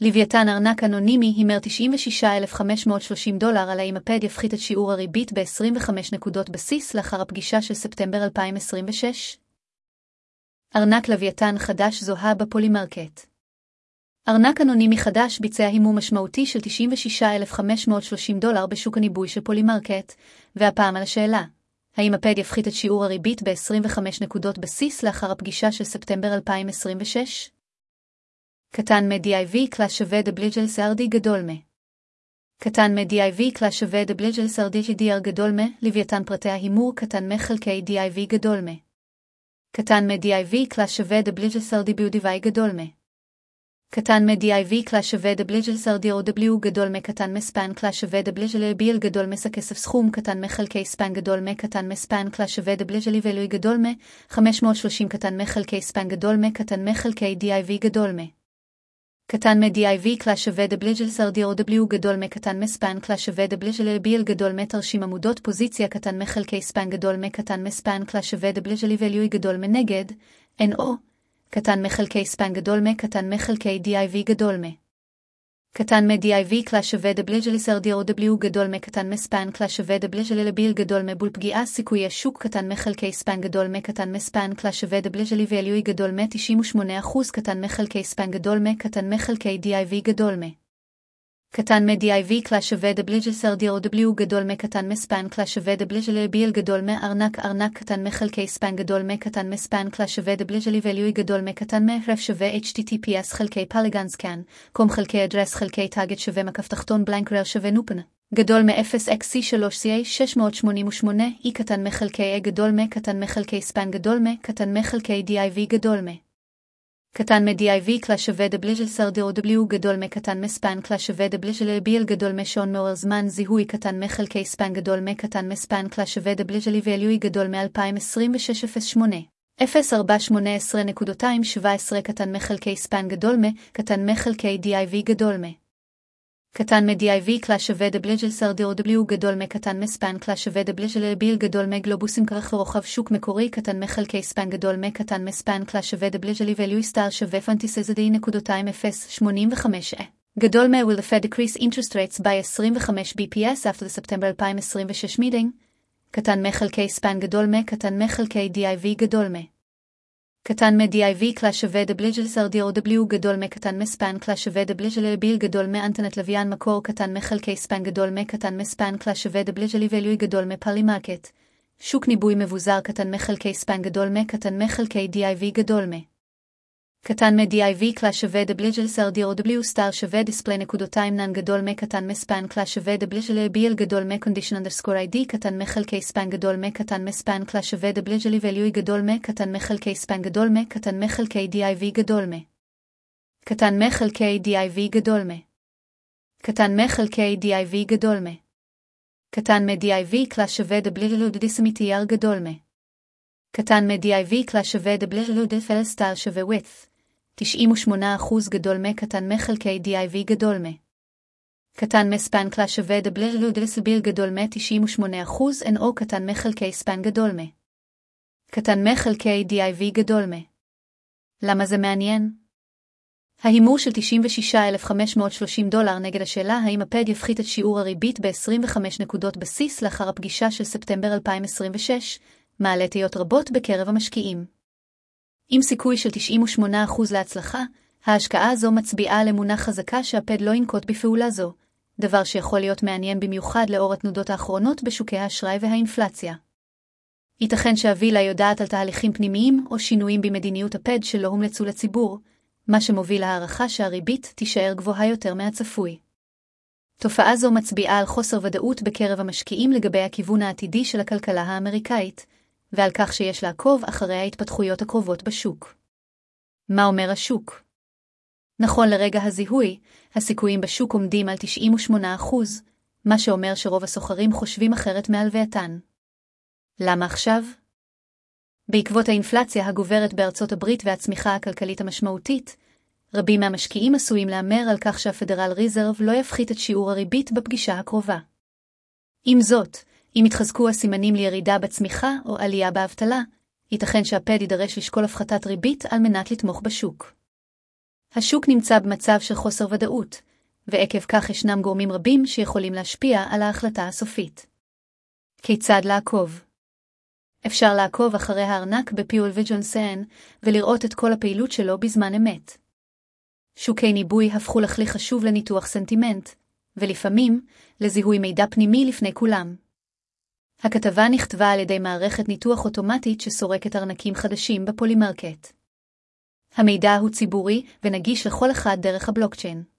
לוויתן ארנק אנונימי הימר $96,530 על האם הפד יפחית את שיעור הריבית ב-25 נקודות בסיס לאחר הפגישה של ספטמבר 2026. ארנק לוויתן חדש זוהה בפולימרקט. ארנק אנונימי חדש ביצע הימור משמעותי של $96,530 בשוק הניבוי של פולימרקט, והפעם על השאלה, האם הפד יפחית את שיעור הריבית ב-25 נקודות בסיס לאחר הפגישה של ספטמבר 2026? קטן מ-DIV קלאס שווה WGLSRD גדול מ. קטן מ-DIV קלאס שווה WGLSRD גדול מ. לוויתן פרטי ההימור קטן מ-חלקי DIV גדול מ. קטן מ-DIV קלאס שווה WGLSRD BUDV גדול מ. קטן מ-DIV קלאס שווה WGLSRD או W גדול מ. קטן מ-SPAN קלאס שווה WGLBL גדול מ. כסף סכום קטן מ-חלקי SPAN גדול מ. קטן מ-SPAN קלאס שווה WGLValue גדול מ. 530 קטן מ-חלקי SPAN גדול מ. קטן מ-חלקי DIV גדול מ. קטן מ-DIV קלאס שווה WGLSRD או W גדול מ. קטן מ-SPAN קלאס שווה WGLBL גדול מ. תרשים עמודות פוזיציה קטן מ-חלקי SPAN גדול מ. קטן מ-SPAN קלאס שווה WGLValue גדול מ. נגד NO קטן מ-חלקי SPAN גדול מ. קטן מ-חלקי DIV גדול מ. קטן מ-DIV קלאס שווה WGLSRD או W גדול מ. קטן מ-SPAN קלאס שווה WGLBL גדול מ. בול פגיעה סיכויי שוק קטן מ-חלקי SPAN גדול מ. קטן מ-SPAN קלאס שווה WGLValue גדול מ. 98% קטן מ-חלקי SPAN גדול מ. קטן מ-חלקי DIV גדול מ. קטן מ-DIV קלאס שווה WGLSRD או W גדול מ. קטן מ-SPAN קלאס שווה WGLBL גדול מ. ארנק קטן מ-חלקי SPAN גדול מ. קטן מ-SPAN קלאס שווה WGLValue גדול מ. קטן מ-ref שווה HTTPS חלקי Polygonscan קום חלקי אדרס חלקי טאגט שווה מקף תחתון בלנק רר שווה נופן גדול מ-0xc3ca688 E קטן מ-חלקי A גדול מ. קטן מ-חלקי SPAN גדול מ. קטן מ-חלקי DIV גדול מ. קטן מ-DIV קלאס שווה WGLSRD או W גדול מ. קטן מ-SPAN קלאס שווה WGLBL גדול מ. שעון מעורר זמן זיהוי קטן מ-חלקי SPAN גדול מ. קטן מ-SPAN קלאס שווה WGLValue גדול מ-2026-08 0418.217 קטן מ-חלקי SPAN גדול מ. קטן מ-חלקי DIV גדול מ. קטן מ-DIV קלאס שווה WGLSRD או W גדול מ. קטן מ-SPAN קלאס שווה WGLBL גדול מ. גלובוסים כרך ורוחב שוק מקורי קטן מ-חלקי SPAN גדול מ. קטן מ-SPAN קלאס שווה WGLValue סטאר שווה fantasy.0.85 גדול מ. Will the Fed decrease interest rates by 25 BPS after the September 2026 meeting? קטן מ-חלקי SPAN גדול מ. קטן מ-חלקי DIV גדול מ. קטן מ-DIV קלאס שווה WGLSRD או W גדול מ. קטן מ-SPAN קלאס שווה WGLBL גדול מ. אנטנת לוויין מקור קטן מ-חלקי SPAN גדול מ. קטן מ-SPAN קלאס שווה WGLValue גדול מ-Polymarket שוק ניבוי מבוזר קטן מ-חלקי SPAN גדול מ. קטן מ-חלקי DIV גדול מ. קטן מ-DIV קלאס שווה WGLSRD או W סטאר שווה display.9 גדול מ. קטן מ-SPAN קלאס שווה WGLBL גדול מ. condition_ID קטן מ-חלקי SPAN גדול מ. קטן מ-SPAN קלאס שווה WGLValue גדול מ. קטן מ-חלקי SPAN גדול מ. קטן מ-חלקי DIV גדול מ. קטן מ-חלקי DIV גדול מ. קטן מ-חלקי DIV גדול מ. קטן מ-DIV קלאס שווה WGLDSMTR גדול מ. קטן מ-DIV קלאס שווה WGLDFL סטאר שווה width 98% גדול מ. קטן מ-חלקי DIV גדול מ. קטן מ-SPAN קלאס שווה WGLDSBL גדול מ. 98% NO קטן מ-חלקי SPAN גדול מ. קטן מ-חלקי DIV גדול מ. למה זה מעניין? ההימור של $96,530 נגד השאלה האם הפד יפחית את שיעור הריבית ב-25 נקודות בסיס לאחר הפגישה של ספטמבר 2026 מעלה תהיות רבות בקרב המשקיעים. עם סיכוי של 98% להצלחה, ההשקעה הזו מצביעה על אמונה חזקה שהפד לא ינקוט בפעולה זו, דבר שיכול להיות מעניין במיוחד לאור התנודות האחרונות בשוקי האשראי והאינפלציה. ייתכן שהווילה יודעת על תהליכים פנימיים או שינויים במדיניות הפד שלא הומלצו לציבור, מה שמוביל להערכה שהריבית תישאר גבוהה יותר מהצפוי. תופעה זו מצביעה על חוסר ודאות בקרב המשקיעים לגבי הכיוון העתידי של הכלכלה האמריקאית, ועל כך שיש לעקוב אחרי ההתפתחויות הקרובות בשוק. מה אומר השוק? נכון לרגע הזיהוי, הסיכויים בשוק עומדים על 98%, מה שאומר שרוב הסוחרים חושבים אחרת מהלווייתן. למה עכשיו? בעקבות האינפלציה הגוברת בארצות הברית והצמיחה הכלכלית המשמעותית, רבים מהמשקיעים עשויים לאמר על כך שהפדרל ריזרב לא יפחית את שיעור הריבית בפגישה הקרובה. עם זאת, אם יתחזקו הסימנים לירידה בצמיחה או עלייה באבטלה, ייתכן שהפד יידרש לשקול הפחתת ריבית על מנת לתמוך בשוק. השוק נמצא במצב של חוסר ודאות, ועקב כך ישנם גורמים רבים שיכולים להשפיע על ההחלטה הסופית. כיצד לעקוב? אפשר לעקוב אחרי הארנק בפיול וג'ונסן ולראות את כל הפעילות שלו בזמן אמת. שוקי ניבוי הפכו לכלי חשוב לניתוח סנטימנט, ולפעמים לזיהוי מידע פנימי לפני כולם. הכתבה נכתבה על ידי מערכת ניתוח אוטומטית שסורקת ארנקים חדשים בפולימרקט. המידע הוא ציבורי ונגיש לכל אחד דרך הבלוקצ'יין.